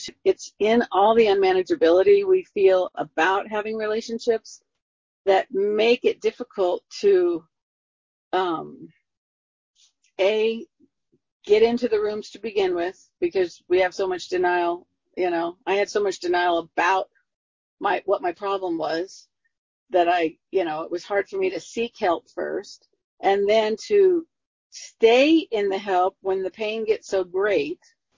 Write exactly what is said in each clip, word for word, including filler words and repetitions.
it's in all the unmanageability we feel about having relationships that make it difficult to, um, A, get into the rooms to begin with, because we have so much denial. You know, I had so much denial about my, what my problem was, that I, you know, it was hard for me to seek help first, and then to stay in the help when the pain gets so great,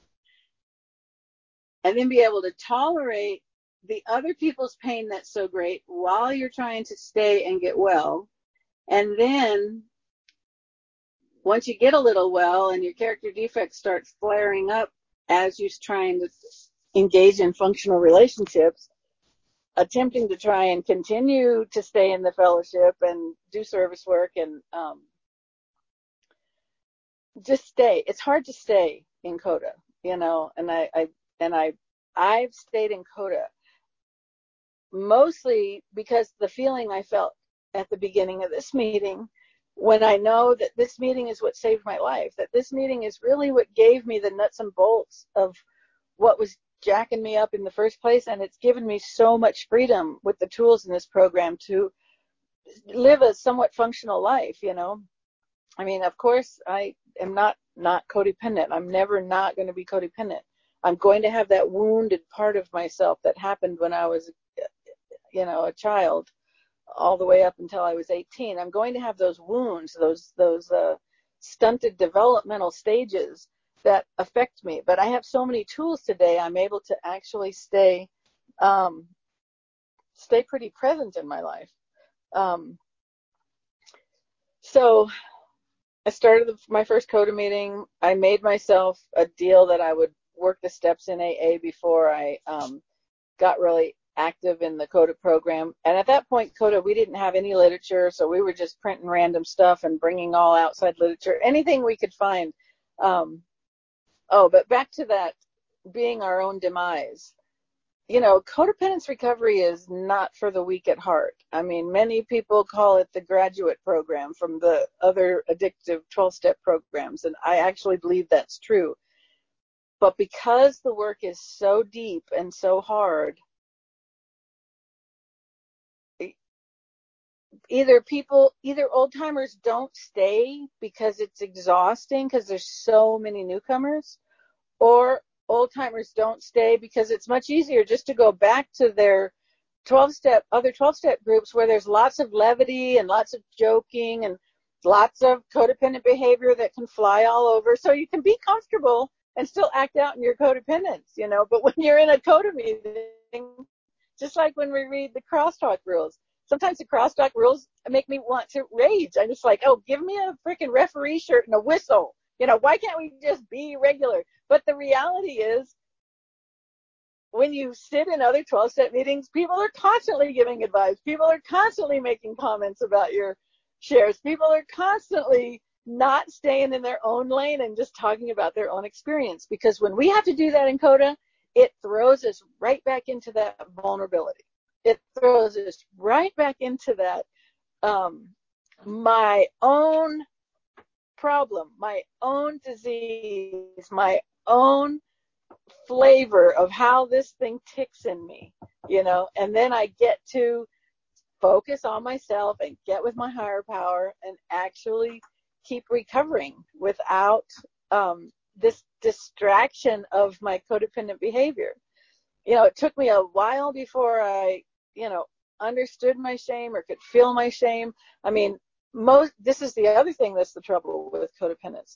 and then be able to tolerate the other people's pain that's so great while you're trying to stay and get well. And then once you get a little well and your character defects start flaring up as you're trying to engage in functional relationships, attempting to try and continue to stay in the fellowship and do service work and um, just stay. It's hard to stay in CODA, you know, and I, I and I, I've stayed in CODA mostly because the feeling I felt at the beginning of this meeting, when I know that this meeting is what saved my life, that this meeting is really what gave me the nuts and bolts of what was jacking me up in the first place, and it's given me so much freedom with the tools in this program to live a somewhat functional life, you know. I mean, of course, I am not not codependent. I'm never not going to be codependent. I'm going to have that wounded part of myself that happened when I was, you know, a child, all the way up until I was eighteen. I'm going to have those wounds, those those uh, stunted developmental stages that affect me. But I have so many tools today, I'm able to actually stay um, stay pretty present in my life. Um, so I started the, my first CODA meeting. I made myself a deal that I would work the steps in A A before I um, got really active in the CODA program. And at that point, CODA, we didn't have any literature, so we were just printing random stuff and bringing all outside literature, anything we could find. Um, oh, but back to that being our own demise. You know, codependence recovery is not for the weak at heart. I mean, many people call it the graduate program from the other addictive twelve-step programs, and I actually believe that's true. But because the work is so deep and so hard, either people, either old timers don't stay because it's exhausting because there's so many newcomers, or old timers don't stay because it's much easier just to go back to their twelve-step, other twelve-step groups where there's lots of levity and lots of joking and lots of codependent behavior that can fly all over. So you can be comfortable and still act out in your codependence, you know. But when you're in a CODA meeting, just like when we read the crosstalk rules, sometimes the crosstalk rules make me want to rage. I'm just like, oh, give me a freaking referee shirt and a whistle. You know, why can't we just be regular? But the reality is, when you sit in other twelve-step meetings, people are constantly giving advice. People are constantly making comments about your shares. People are constantly not staying in their own lane and just talking about their own experience. Because when we have to do that in CODA, it throws us right back into that vulnerability. It throws us right back into that, um, my own problem, my own disease, my own flavor of how this thing ticks in me, you know. And then I get to focus on myself and get with my higher power and actually keep recovering without um, this distraction of my codependent behavior. You know, it took me a while before I, you know, understood my shame or could feel my shame. I mean, most, this is the other thing that's the trouble with codependence.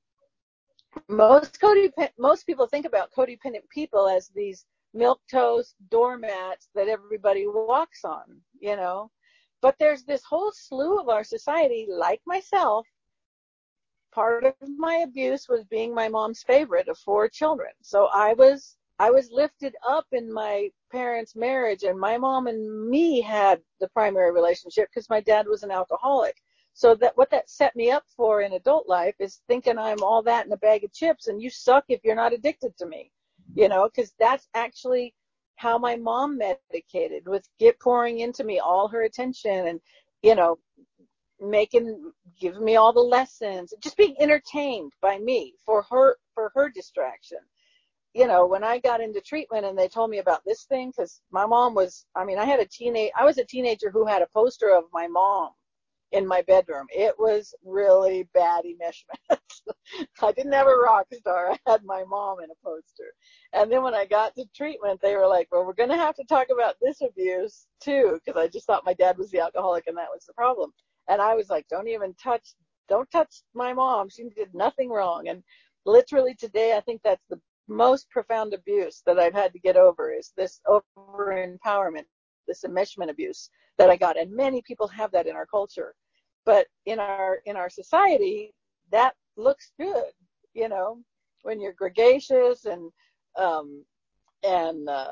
Most codependent, most people think about codependent people as these milquetoast doormats that everybody walks on, you know. But there's this whole slew of our society, like myself. Part of my abuse was being my mom's favorite of four children. So I was I was lifted up in my parents' marriage, and my mom and me had the primary relationship because my dad was an alcoholic. So that what that set me up for in adult life is thinking I'm all that in a bag of chips, and you suck if you're not addicted to me, you know, because that's actually how my mom medicated, with get pouring into me all her attention and, you know, making, giving me all the lessons, just being entertained by me for her, for her distraction. you know, when I got into treatment and they told me about this thing, because my mom was, I mean, I had a teenage, I was a teenager who had a poster of my mom in my bedroom. It was really bad enmeshment. I didn't have a rock star. I had my mom in a poster. And then when I got to treatment, they were like, well, we're going to have to talk about this abuse too, because I just thought my dad was the alcoholic and that was the problem. And I was like, don't even touch, don't touch my mom. She did nothing wrong. And literally today, I think that's the most profound abuse that I've had to get over, is this over empowerment, this enmeshment abuse that I got. And many people have that in our culture, but in our in our society, that looks good, you know, when you're gregarious and um, and uh,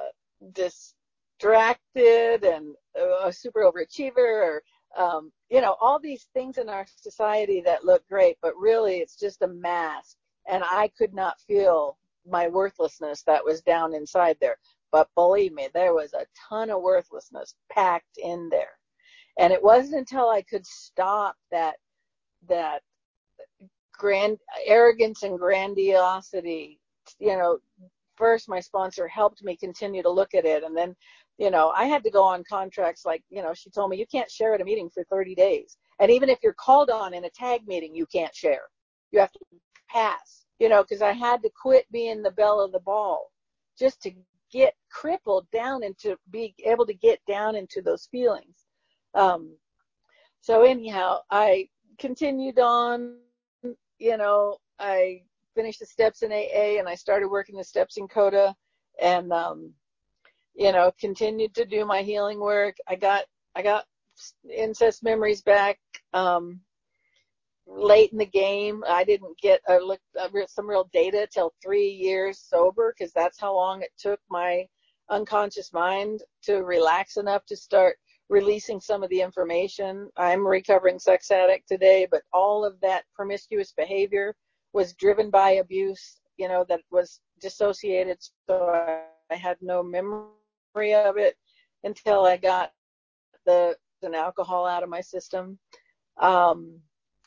distracted and a super overachiever, or um, you know, all these things in our society that look great, but really it's just a mask. And I could not feel my worthlessness that was down inside there. But believe me, there was a ton of worthlessness packed in there. And it wasn't until I could stop that that grand arrogance and grandiosity, you know, first my sponsor helped me continue to look at it. And then, you know, I had to go on contracts like, you know, she told me you can't share at a meeting for thirty days. And even if you're called on in a tag meeting, you can't share. You have to pass, you know, because I had to quit being the belle of the ball just to get crippled down and to be able to get down into those feelings. Um, so anyhow, I continued on, you know, I finished the steps in A A and I started working the steps in CODA, and, um, you know, continued to do my healing work. I got, I got incest memories back, um, late in the game. I didn't get a look, uh, some real data till three years sober, because that's how long it took my unconscious mind to relax enough to start releasing some of the information. I'm a recovering sex addict today, but all of that promiscuous behavior was driven by abuse, you know, that was dissociated. So I, I had no memory of it until I got the an alcohol out of my system. Um,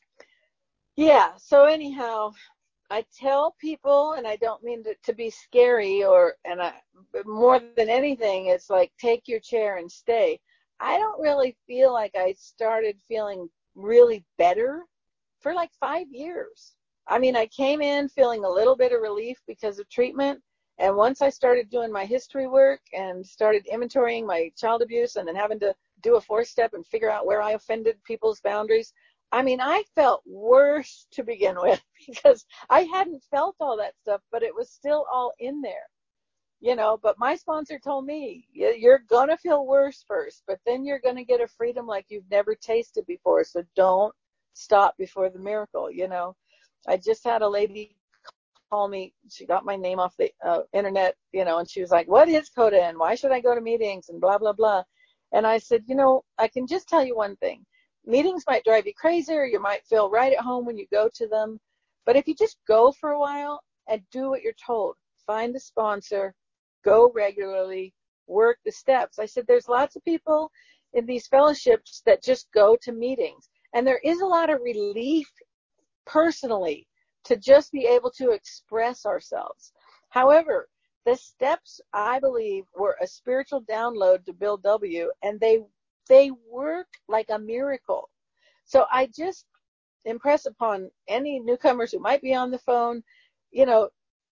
yeah. So anyhow, I tell people, and I don't mean to, to be scary, or, and I, more than anything, it's like, take your chair and stay. I don't really feel like I started feeling really better for like five years. I mean, I came in feeling a little bit of relief because of treatment. And once I started doing my history work and started inventorying my child abuse and then having to do a four step and figure out where I offended people's boundaries, I mean, I felt worse to begin with because I hadn't felt all that stuff, but it was still all in there, you know. But my sponsor told me, you're going to feel worse first, but then you're going to get a freedom like you've never tasted before. So don't stop before the miracle, you know. I just had a lady call me. She got my name off the uh, internet, you know, and she was like, what is CODA and why should I go to meetings and blah, blah, blah. And I said, you know, I can just tell you one thing. Meetings might drive you crazy, or you might feel right at home when you go to them. But if you just go for a while and do what you're told, find a sponsor, go regularly, work the steps. I said, there's lots of people in these fellowships that just go to meetings. And there is a lot of relief personally to just be able to express ourselves. However, the steps, I believe, were a spiritual download to Bill W., and they they work like a miracle. So I just impress upon any newcomers who might be on the phone, you know,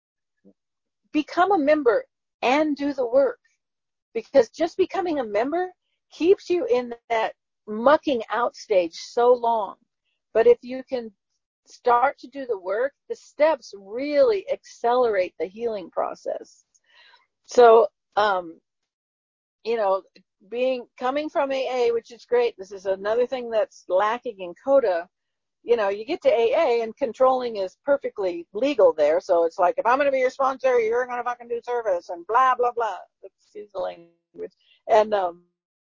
become a member and do the work, because just becoming a member keeps you in that mucking out stage so long. But if you can start to do the work, the steps really accelerate the healing process. So, um, you know, being coming from A A, which is great. This is another thing that's lacking in CODA. You know, you get to A A and controlling is perfectly legal there. So it's like, if I'm going to be your sponsor, you're going to fucking do service and blah, blah, blah. Excuse the language. And, um,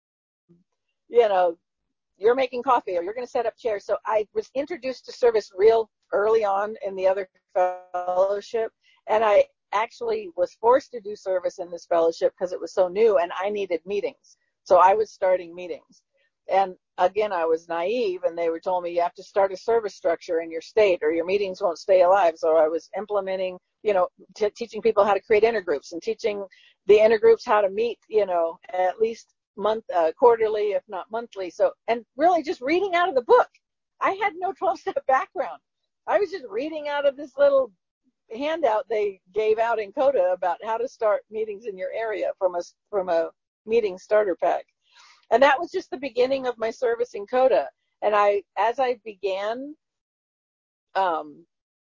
you know, you're making coffee or you're going to set up chairs. So I was introduced to service real early on in the other fellowship. And I actually was forced to do service in this fellowship because it was so new and I needed meetings. So I was starting meetings. And again, I was naive, and they were told me you have to start a service structure in your state or your meetings won't stay alive. So I was implementing, you know, t- teaching people how to create intergroups and teaching the intergroups how to meet, you know, at least month, uh, quarterly, if not monthly. So, and really just reading out of the book. I had no twelve-step background. I was just reading out of this little handout they gave out in CODA about how to start meetings in your area from a, from a meeting starter pack. And that was just the beginning of my service in CODA. And I, as I began, um,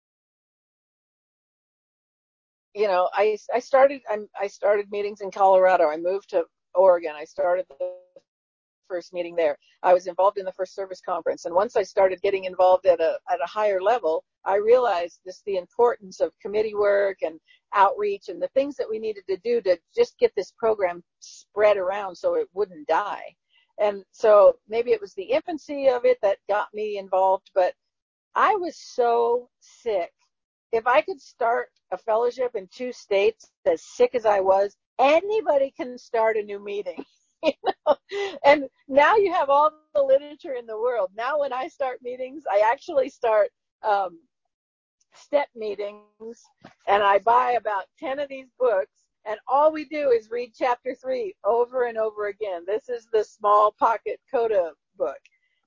you know, I, I started, I, I started meetings in Colorado. I moved to Oregon. I started the first meeting there. I was involved in the first service conference. And once I started getting involved at a, at a higher level, I realized this, the importance of committee work and outreach and the things that we needed to do to just get this program spread around so it wouldn't die. And so maybe it was the infancy of it that got me involved, but I was so sick. If I could start a fellowship in two states, as sick as I was, anybody can start a new meeting. You know? And now you have all the literature in the world. Now when I start meetings, I actually start um, step meetings, and I buy about ten of these books, and all we do is read chapter three over and over again. This is the small pocket CODA book.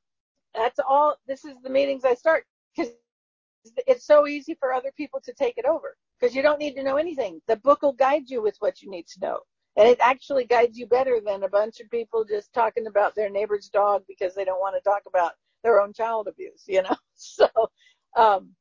That's all. This is the meetings I start, because it's so easy for other people to take it over, because you don't need to know anything. The book will guide you with what you need to know. And it actually guides you better than a bunch of people just talking about their neighbor's dog because they don't want to talk about their own child abuse, you know? So, um,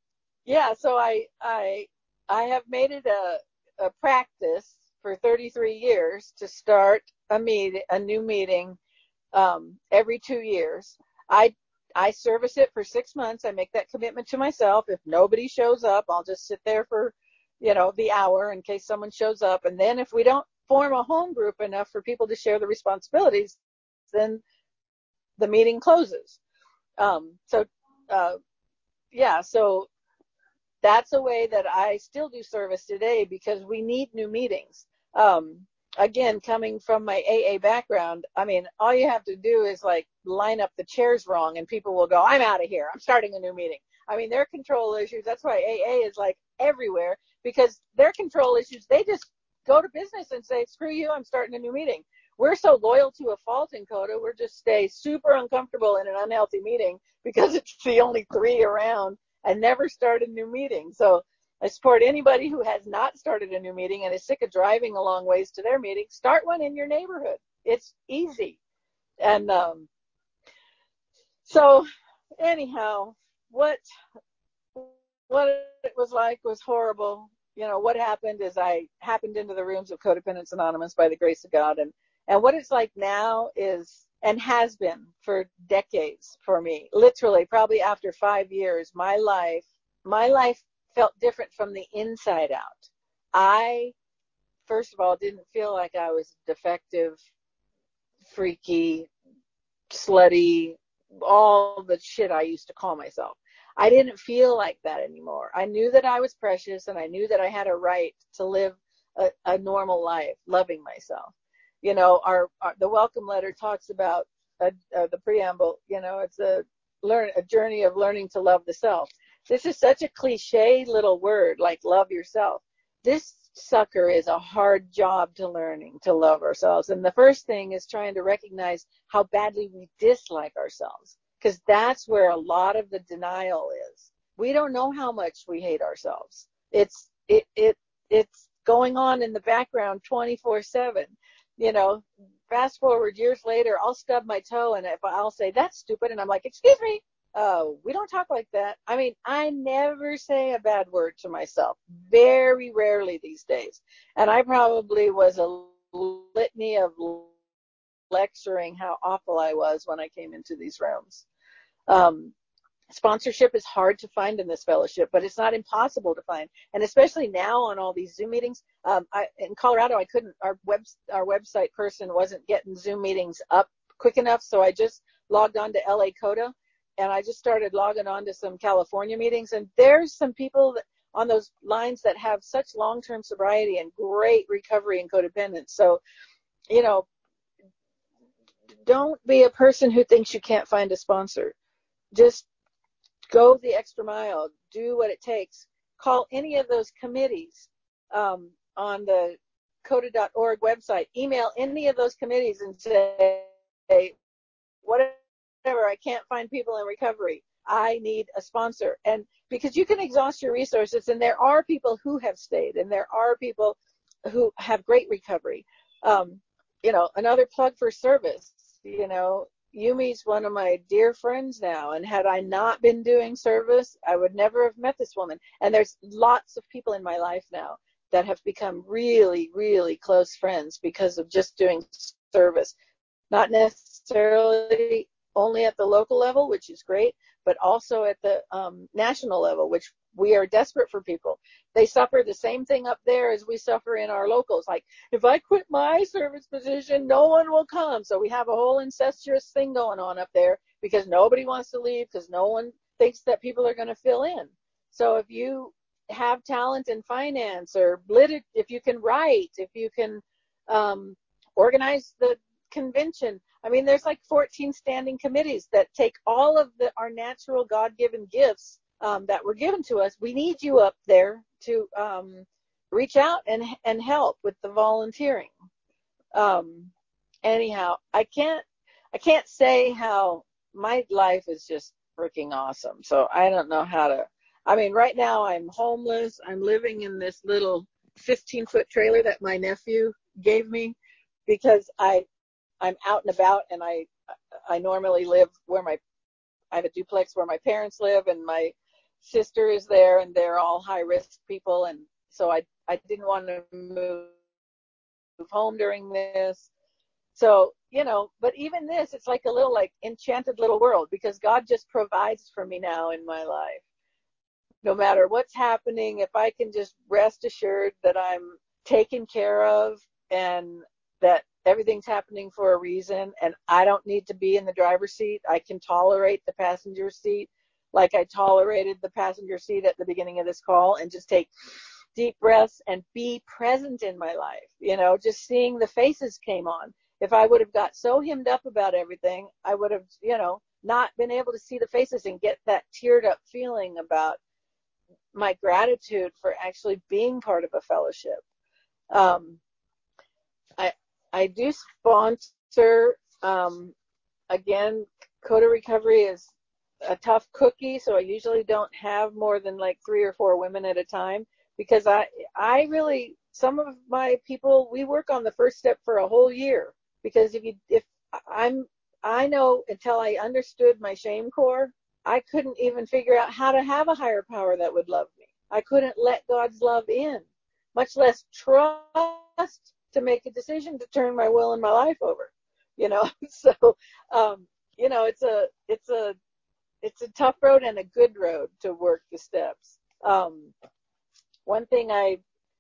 yeah, so I, I, I have made it a, a practice for thirty-three years to start a meet, a new meeting, um, every two years. I, I service it for six months. I make that commitment to myself. If nobody shows up, I'll just sit there for, you know, the hour in case someone shows up. And then if we don't form a home group enough for people to share the responsibilities, then the meeting closes. Um, so, uh, yeah, so that's a way that I still do service today, because we need new meetings. Um, again, coming from my A A background, I mean, all you have to do is like line up the chairs wrong and people will go, I'm out of here. I'm starting a new meeting. I mean, their control issues. That's why A A is like everywhere, because their control issues, they just go to business and say, screw you, I'm starting a new meeting. We're so loyal to a fault in CODA, we're just stay super uncomfortable in an unhealthy meeting because it's the only three around, and never start a new meeting. So I support anybody who has not started a new meeting and is sick of driving a long ways to their meeting. Start one in your neighborhood. It's easy. And um, so anyhow, what what it was like was horrible. You know, what happened is I happened into the rooms of Codependents Anonymous by the grace of God. And, and what it's like now is, and has been for decades for me, literally probably after five years, my life, my life felt different from the inside out. I, first of all, didn't feel like I was defective, freaky, slutty, all the shit I used to call myself. I didn't feel like that anymore. I knew that I was precious, and I knew that I had a right to live a, a normal life, loving myself. You know, our, our the welcome letter talks about uh, uh, the preamble. You know, it's a learn a journey of learning to love the self. This is such a cliche little word, like love yourself. This sucker is a hard job to learning to love ourselves. And the first thing is trying to recognize how badly we dislike ourselves, because that's where a lot of the denial is. We don't know how much we hate ourselves. It's it it it's going on in the background twenty-four seven. You know, fast forward years later, I'll stub my toe and if I'll say that's stupid, and I'm like, excuse me, uh, we don't talk like that. I mean, I never say a bad word to myself. Very rarely these days. And I probably was a litany of lecturing how awful I was when I came into these rooms. Um, sponsorship is hard to find in this fellowship, but it's not impossible to find. And especially now on all these Zoom meetings, um, I, in Colorado, I couldn't, our web, our website person wasn't getting Zoom meetings up quick enough. So I just logged on to L A CODA, and I just started logging on to some California meetings. And there's some people that, on those lines that have such long-term sobriety and great recovery and codependence. So, you know, don't be a person who thinks you can't find a sponsor. Just go the extra mile. Do what it takes. Call any of those committees um, on the coda dot org website. Email any of those committees and say, whatever, I can't find people in recovery. I need a sponsor. And because you can exhaust your resources, and there are people who have stayed, and there are people who have great recovery. Um, you know, another plug for service, you know, Yumi's one of my dear friends now, and had I not been doing service, I would never have met this woman. And there's lots of people in my life now that have become really, really close friends because of just doing service. Not necessarily only at the local level, which is great, but also at the um, national level, which we are desperate for people. They suffer the same thing up there as we suffer in our locals. Like, if I quit my service position, no one will come. So we have a whole incestuous thing going on up there because nobody wants to leave because no one thinks that people are going to fill in. So if you have talent in finance, or lit- if you can write, if you can um, organize the convention. I mean, there's like fourteen standing committees that take all of the our natural God-given gifts um, that were given to us. We need you up there to um, reach out and and help with the volunteering. Um, anyhow, I can't I can't say how my life is just freaking awesome. So I don't know how to. I mean, right now I'm homeless. I'm living in this little fifteen foot trailer that my nephew gave me because I I'm out and about, and I I normally live where my I have a duplex where my parents live, and my sister is there, and they're all high risk people, and so I I didn't want to move home during this. So, you know, but even this, it's like a little like enchanted little world because God just provides for me now in my life. No matter what's happening, if I can just rest assured that I'm taken care of and that everything's happening for a reason, and I don't need to be in the driver's seat. I can tolerate the passenger seat like I tolerated the passenger seat at the beginning of this call, and just take deep breaths and be present in my life. You know, just seeing the faces came on. If I would have got so hemmed up about everything, I would have, you know, not been able to see the faces and get that teared up feeling about my gratitude for actually being part of a fellowship. Um, I I do sponsor. Um, again, Coda Recovery is a tough cookie, so I usually don't have more than like three or four women at a time because I I really some of my people we work on the first step for a whole year because if you if I'm I know until I understood my shame core, I couldn't even figure out how to have a higher power that would love me. I couldn't let God's love in, much less trust to make a decision to turn my will and my life over, you know. So, um, you know, it's a it's a it's a tough road and a good road to work the steps. Um, one thing I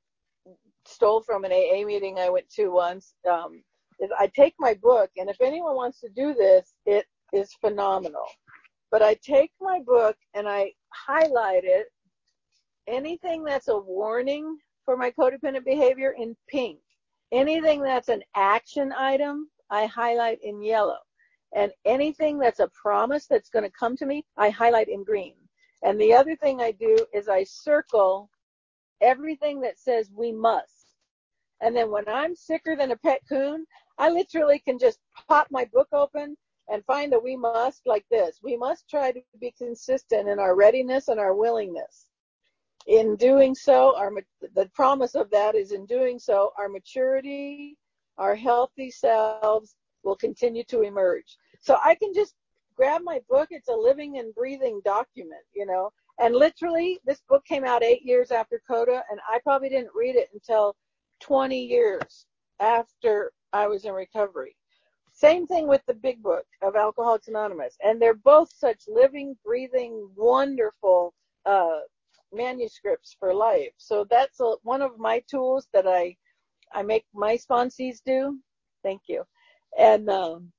stole from an A A meeting I went to once um, is I take my book, and if anyone wants to do this, it is phenomenal. But I take my book and I highlight it, anything that's a warning for my codependent behavior in pink. Anything that's an action item, I highlight in yellow. And anything that's a promise that's going to come to me, I highlight in green. And the other thing I do is I circle everything that says we must. And then when I'm sicker than a pet coon, I literally can just pop my book open and find a we must like this. We must try to be consistent in our readiness and our willingness. In doing so, our the promise of that is in doing so, our maturity, our healthy selves will continue to emerge. So I can just grab my book. It's a living and breathing document, you know. And literally, this book came out eight years after CODA, and I probably didn't read it until twenty years after I was in recovery. Same thing with the big book of Alcoholics Anonymous. And they're both such living, breathing, wonderful uh, manuscripts for life. So that's a, one of my tools that I I make my sponsees do. Thank you. And um,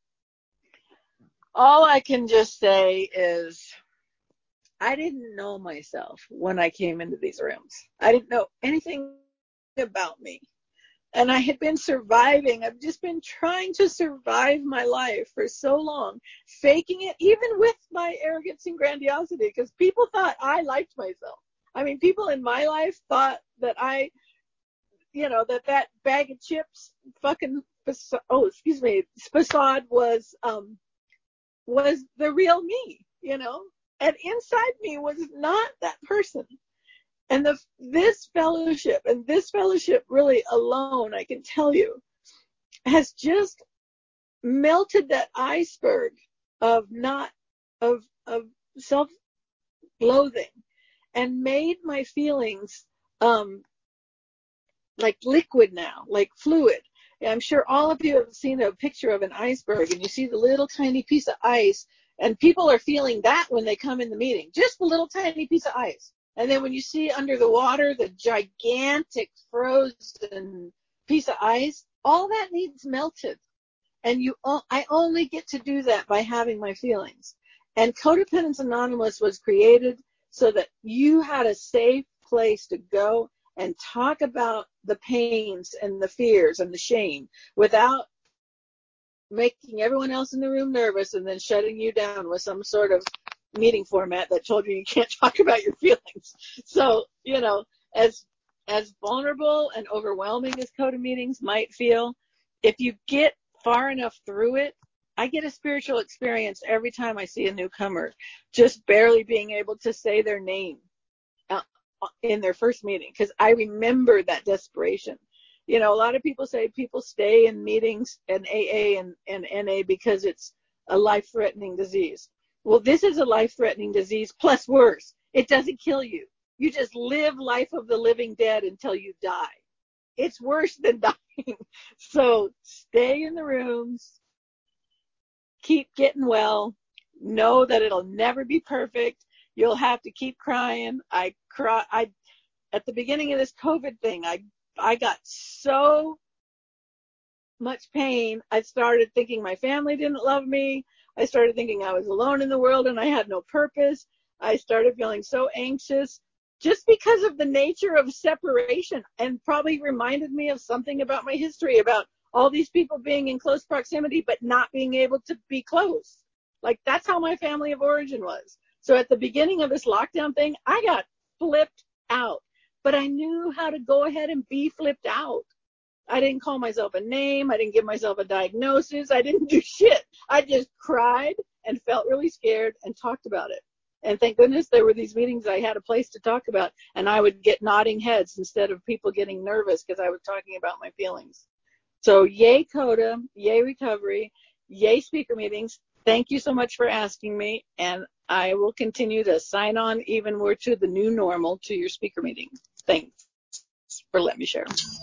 all I can just say is I didn't know myself when I came into these rooms. I didn't know anything about me. And I had been surviving. I've just been trying to survive my life for so long, faking it, even with my arrogance and grandiosity, because people thought I liked myself. I mean, people in my life thought that I, you know, that that bag of chips fucking, oh, excuse me, facade was, um, was the real me, you know, and inside me was not that person. And the, this fellowship and this fellowship really alone, I can tell you, has just melted that iceberg of not, of, of self-loathing and made my feelings, um, like liquid now, like fluid. I'm sure all of you have seen a picture of an iceberg and you see the little tiny piece of ice, and people are feeling that when they come in the meeting, just the little tiny piece of ice. And then when you see under the water the gigantic frozen piece of ice, all that needs melted. And you, I only get to do that by having my feelings. And Codependence Anonymous was created so that you had a safe place to go and talk about the pains and the fears and the shame without making everyone else in the room nervous and then shutting you down with some sort of meeting format that told you you can't talk about your feelings. So, you know, as as vulnerable and overwhelming as Coda meetings might feel, if you get far enough through it, I get a spiritual experience every time I see a newcomer, just barely being able to say their name uh, in their first meeting, because I remember that desperation. You know, a lot of people say people stay in meetings and A A and, and N A because it's a life-threatening disease. Well, this is a life-threatening disease plus worse. It doesn't kill you. You just live life of the living dead until you die. It's worse than dying. So stay in the rooms. Keep getting well. Know that it'll never be perfect. You'll have to keep crying. I cry. I, at the beginning of this COVID thing, I, I got so much pain. I started thinking my family didn't love me. I started thinking I was alone in the world and I had no purpose. I started feeling so anxious just because of the nature of separation, and probably reminded me of something about my history, about all these people being in close proximity but not being able to be close. Like, that's how my family of origin was. So at the beginning of this lockdown thing, I got flipped out, but I knew how to go ahead and be flipped out. I didn't call myself a name. I didn't give myself a diagnosis. I didn't do shit. I just cried and felt really scared and talked about it. And thank goodness there were these meetings I had a place to talk about, and I would get nodding heads instead of people getting nervous because I was talking about my feelings. So yay Coda, yay recovery, yay speaker meetings. Thank you so much for asking me, and I will continue to sign on even more to the new normal to your speaker meeting. Thanks for letting me share.